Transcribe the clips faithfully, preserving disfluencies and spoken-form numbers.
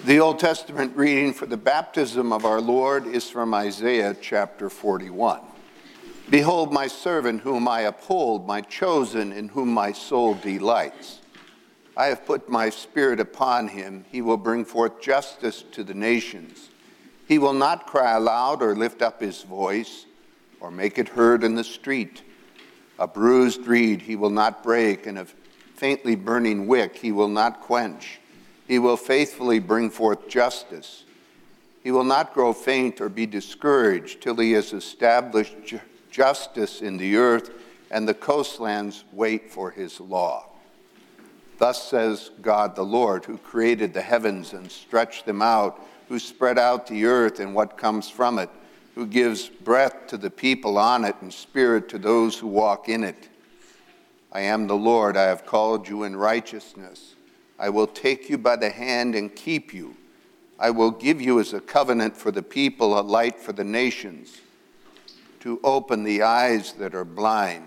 The Old Testament reading for the baptism of our Lord is from Isaiah chapter forty-one. Behold my servant whom I uphold, my chosen in whom my soul delights. I have put my spirit upon him. He will bring forth justice to the nations. He will not cry aloud or lift up his voice or make it heard in the street. A bruised reed he will not break, and a faintly burning wick he will not quench. He will faithfully bring forth justice. He will not grow faint or be discouraged till he has established ju- justice in the earth, and the coastlands wait for his law. Thus says God the Lord, who created the heavens and stretched them out, who spread out the earth and what comes from it, who gives breath to the people on it and spirit to those who walk in it. I am the Lord, I have called you in righteousness. I will take you by the hand and keep you. I will give you as a covenant for the people, a light for the nations, to open the eyes that are blind,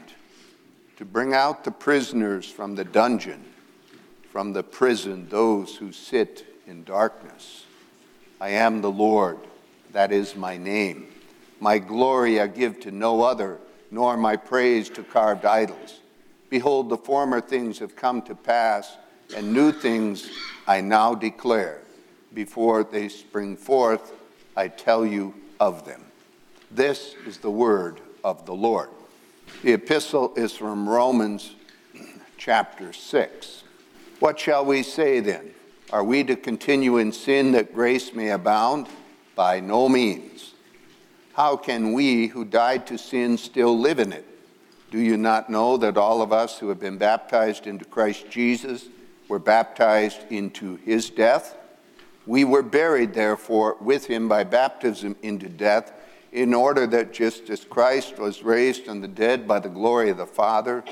to bring out the prisoners from the dungeon, from the prison those who sit in darkness. I am the Lord, that is my name. My glory I give to no other, nor my praise to carved idols. Behold, the former things have come to pass, and new things I now declare. Before they spring forth, I tell you of them. This is the word of the Lord. The epistle is from Romans chapter six. What shall we say then? Are we to continue in sin that grace may abound? By no means. How can we who died to sin still live in it? Do you not know that all of us who have been baptized into Christ Jesus were baptized into his death? We were buried, therefore, with him by baptism into death, in order that just as Christ was raised from the dead by the glory of the Father,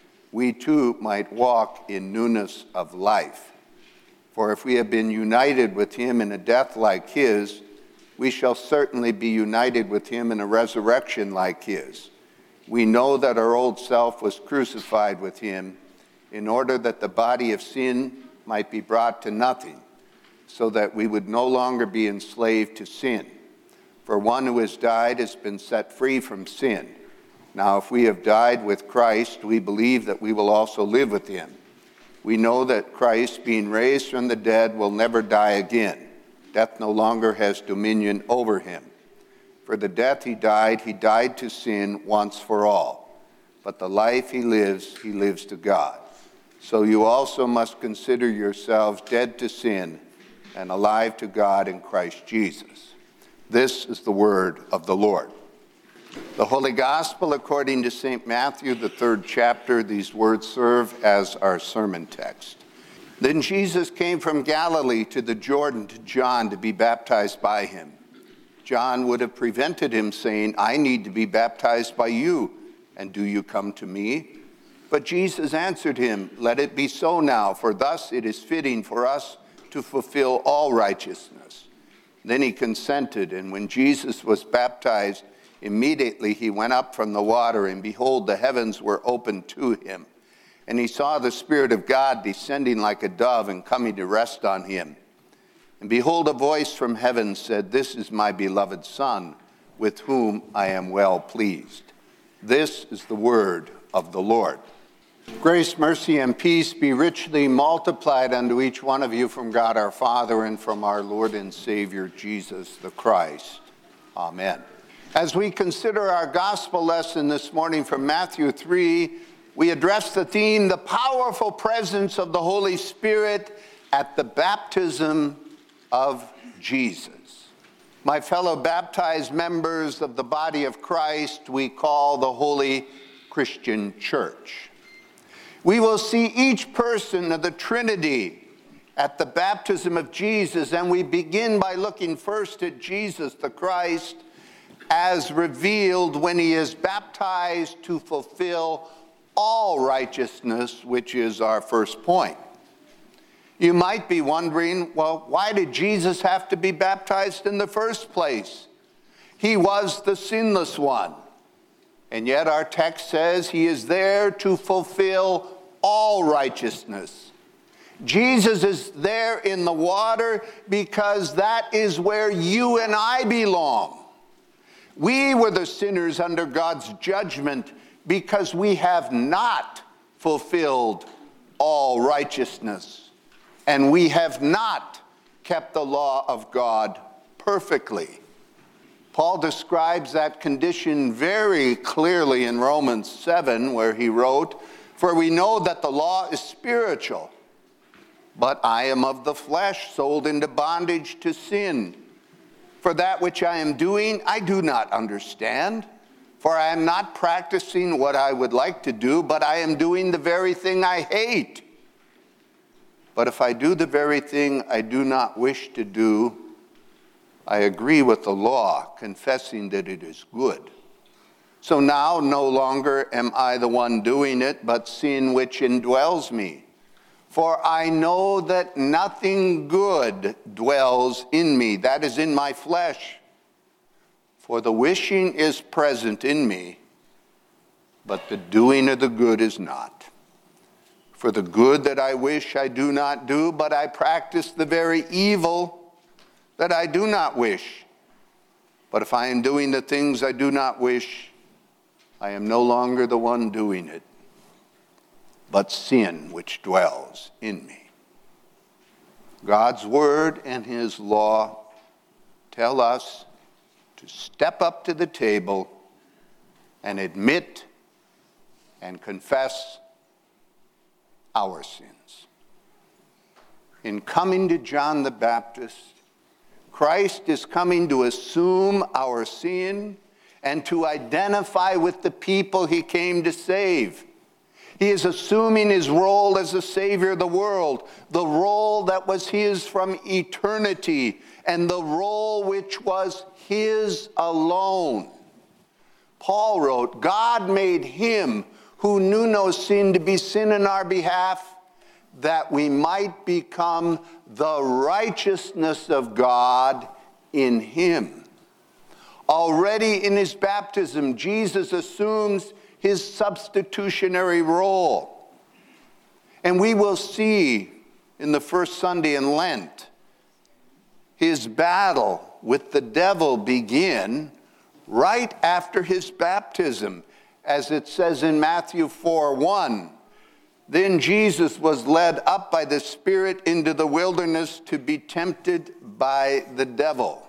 we too might walk in newness of life. For if we have been united with him in a death like his, we shall certainly be united with him in a resurrection like his. We know that our old self was crucified with him, in order that the body of sin might be brought to nothing, so that we would no longer be enslaved to sin. For one who has died has been set free from sin. Now, if we have died with Christ, we believe that we will also live with him. We know that Christ, being raised from the dead, will never die again. Death no longer has dominion over him. For the death he died, he died to sin once for all. But the life he lives, he lives to God. So you also must consider yourselves dead to sin and alive to God in Christ Jesus. This is the word of the Lord. The Holy Gospel according to Saint Matthew, the third chapter, these words serve as our sermon text. Then Jesus came from Galilee to the Jordan to John to be baptized by him. John would have prevented him, saying, I need to be baptized by you, and do you come to me? But Jesus answered him, let it be so now, for thus it is fitting for us to fulfill all righteousness. Then he consented, and when Jesus was baptized, immediately he went up from the water, and behold, the heavens were opened to him. And he saw the Spirit of God descending like a dove and coming to rest on him. And behold, a voice from heaven said, this is my beloved Son, with whom I am well pleased. This is the word of the Lord. Grace, mercy, and peace be richly multiplied unto each one of you from God our Father and from our Lord and Savior Jesus the Christ. Amen. As we consider our gospel lesson this morning from Matthew three, we address the theme, the powerful presence of the Holy Spirit at the baptism of Jesus. My fellow baptized members of the body of Christ, we call the Holy Christian Church. We will see each person of the Trinity at the baptism of Jesus, and we begin by looking first at Jesus the Christ as revealed when he is baptized to fulfill all righteousness, which is our first point. You might be wondering, well, why did Jesus have to be baptized in the first place? He was the sinless one. And yet our text says he is there to fulfill all righteousness. Jesus is there in the water because that is where you and I belong. We were the sinners under God's judgment because we have not fulfilled all righteousness, and we have not kept the law of God perfectly. Paul describes that condition very clearly in Romans seven, where he wrote, "For we know that the law is spiritual, but I am of the flesh, sold into bondage to sin. For that which I am doing, I do not understand. For I am not practicing what I would like to do, but I am doing the very thing I hate. But if I do the very thing I do not wish to do, I agree with the law, confessing that it is good. So now no longer am I the one doing it, but sin which indwells me. For I know that nothing good dwells in me, that is in my flesh. For the wishing is present in me, but the doing of the good is not. For the good that I wish I do not do, but I practice the very evil that I do not wish. But if I am doing the things I do not wish, I am no longer the one doing it, but sin which dwells in me." God's word and his law tell us to step up to the table and admit and confess our sins. In coming to John the Baptist, Christ is coming to assume our sin and to identify with the people he came to save. He is assuming his role as the Savior of the world, the role that was his from eternity, and the role which was his alone. Paul wrote, "God made him who knew no sin to be sin in our behalf, that we might become the righteousness of God in him." Already in his baptism, Jesus assumes his substitutionary role. And we will see in the first Sunday in Lent his battle with the devil begin right after his baptism, as it says in Matthew four one. "Then Jesus was led up by the Spirit into the wilderness to be tempted by the devil."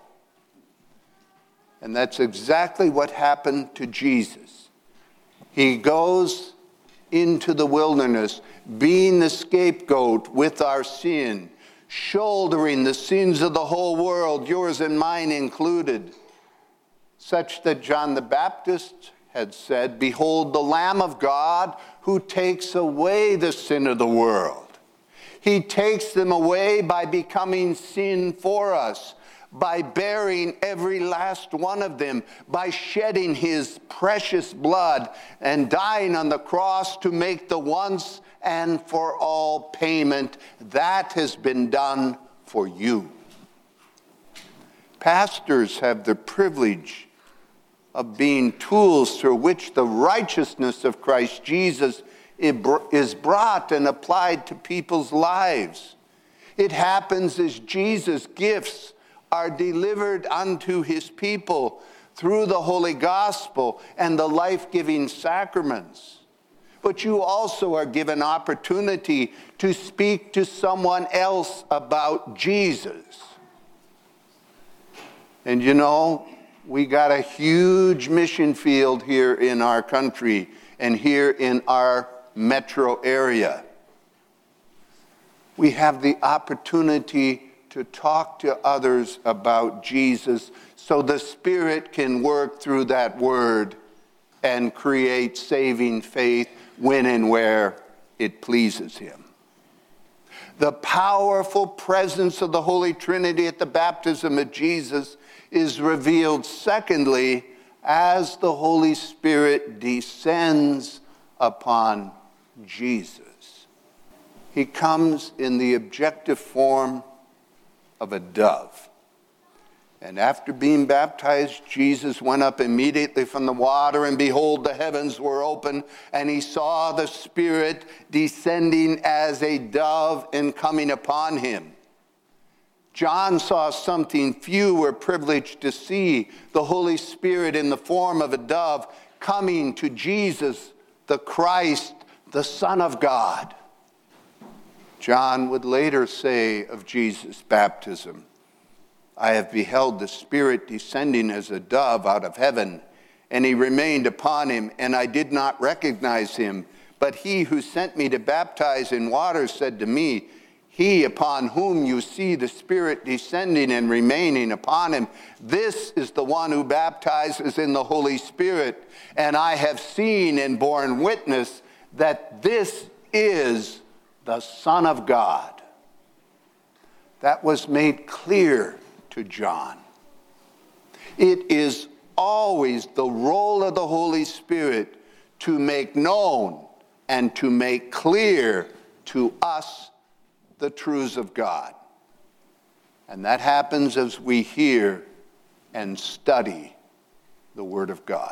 And that's exactly what happened to Jesus. He goes into the wilderness, being the scapegoat with our sin, shouldering the sins of the whole world, yours and mine included, such that John the Baptist had said, "Behold the Lamb of God who takes away the sin of the world." He takes them away by becoming sin for us, by bearing every last one of them, by shedding his precious blood and dying on the cross to make the once and for all payment. That has been done for you. Pastors have the privilege of being tools through which the righteousness of Christ Jesus is brought and applied to people's lives. It happens as Jesus' gifts are delivered unto his people through the Holy Gospel and the life-giving sacraments. But you also are given opportunity to speak to someone else about Jesus. And you know, we got a huge mission field here in our country and here in our metro area. We have the opportunity to talk to others about Jesus so the Spirit can work through that word and create saving faith when and where it pleases him. The powerful presence of the Holy Trinity at the baptism of Jesus is revealed, secondly, as the Holy Spirit descends upon Jesus. He comes in the objective form of a dove. And after being baptized, Jesus went up immediately from the water, and behold, the heavens were open, and he saw the Spirit descending as a dove and coming upon him. John saw something few were privileged to see, the Holy Spirit in the form of a dove coming to Jesus, the Christ, the Son of God. John would later say of Jesus' baptism, I have beheld the Spirit descending as a dove out of heaven, and he remained upon him, and I did not recognize him. But he who sent me to baptize in water said to me, he upon whom you see the Spirit descending and remaining upon him, this is the one who baptizes in the Holy Spirit. And I have seen and borne witness that this is the Son of God. That was made clear to John. It is always the role of the Holy Spirit to make known and to make clear to us the truths of God. And that happens as we hear and study the Word of God.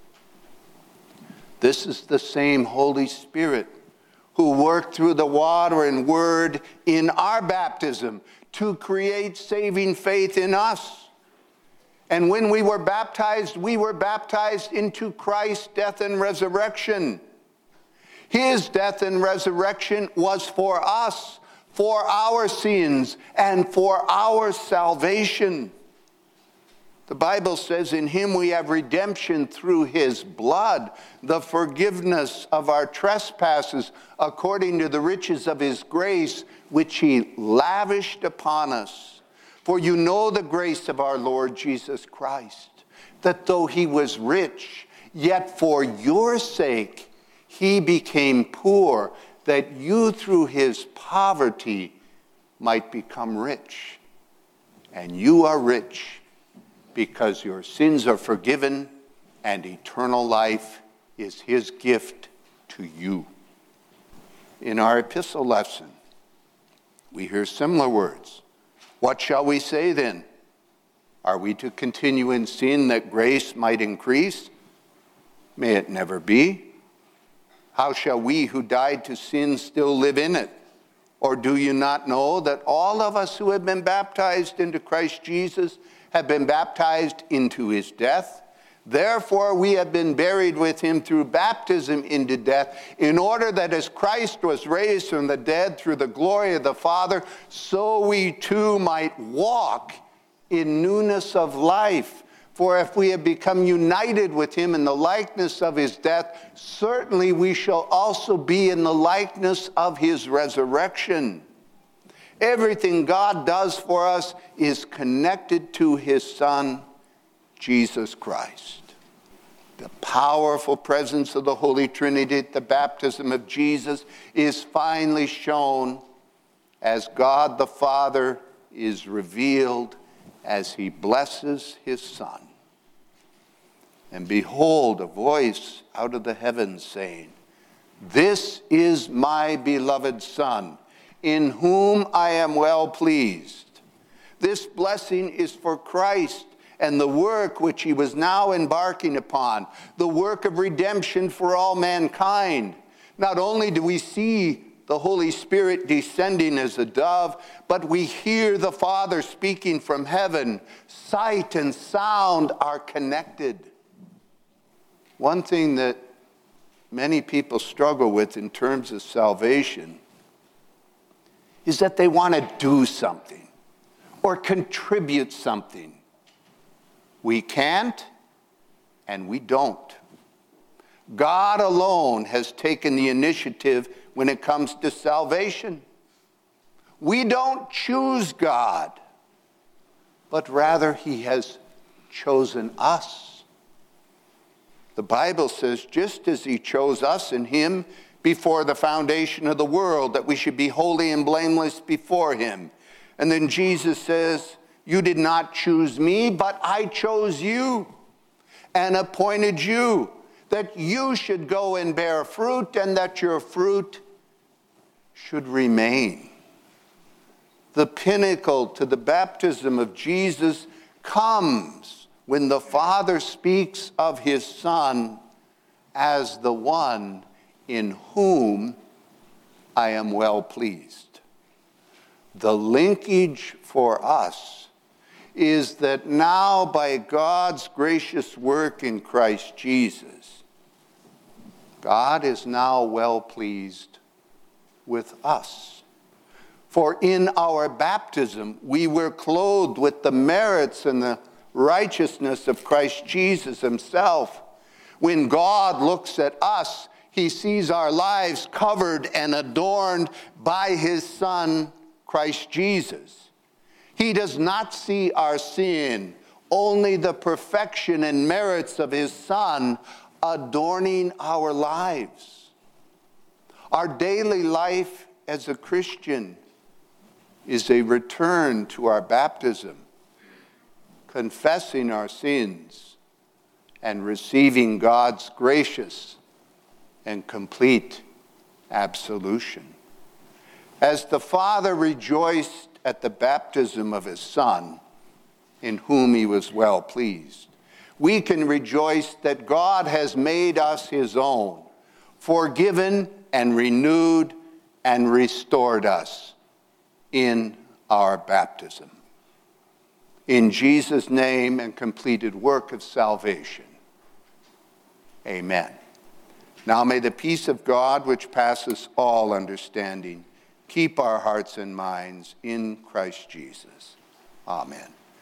This is the same Holy Spirit who worked through the water and Word in our baptism to create saving faith in us. And when we were baptized, we were baptized into Christ's death and resurrection. His death and resurrection was for us, for our sins, and for our salvation. The Bible says in him we have redemption through his blood, the forgiveness of our trespasses, according to the riches of his grace, which he lavished upon us. For you know the grace of our Lord Jesus Christ, that though he was rich, yet for your sake he became poor, that you through his poverty might become rich. And you are rich because your sins are forgiven and eternal life is his gift to you. In our epistle lesson, we hear similar words. What shall we say then? Are we to continue in sin that grace might increase? May it never be. How shall we who died to sin still live in it? Or do you not know that all of us who have been baptized into Christ Jesus have been baptized into his death? Therefore we have been buried with him through baptism into death, in order that as Christ was raised from the dead through the glory of the Father, so we too might walk in newness of life. For if we have become united with him in the likeness of his death, certainly we shall also be in the likeness of his resurrection. Everything God does for us is connected to his Son, Jesus Christ. The powerful presence of the Holy Trinity at the baptism of Jesus is finally shown as God the Father is revealed as he blesses his Son. And behold, a voice out of the heavens saying, this is my beloved Son, in whom I am well pleased. This blessing is for Christ and the work which he was now embarking upon, the work of redemption for all mankind. Not only do we see the Holy Spirit descending as a dove, but we hear the Father speaking from heaven. Sight and sound are connected. One thing that many people struggle with in terms of salvation is that they want to do something or contribute something. We can't and we don't. God alone has taken the initiative when it comes to salvation. We don't choose God, but rather he has chosen us. The Bible says, just as he chose us in him before the foundation of the world, that we should be holy and blameless before him. And then Jesus says, you did not choose me, but I chose you and appointed you, that you should go and bear fruit, and that your fruit should remain. The pinnacle to the baptism of Jesus comes when the Father speaks of his Son as the one in whom I am well pleased. The linkage for us is that now, by God's gracious work in Christ Jesus, God is now well pleased with us. For in our baptism, we were clothed with the merits and the righteousness of Christ Jesus himself. When God looks at us, he sees our lives covered and adorned by his Son, Christ Jesus. He does not see our sin, only the perfection and merits of his Son adorning our lives. Our daily life as a Christian is a return to our baptism, confessing our sins and receiving God's gracious and complete absolution. As the Father rejoiced at the baptism of his Son, in whom he was well pleased, we can rejoice that God has made us his own, forgiven and renewed and restored us in our baptism. In Jesus' name and completed work of salvation. Amen. Now may the peace of God, which passes all understanding, keep our hearts and minds in Christ Jesus. Amen.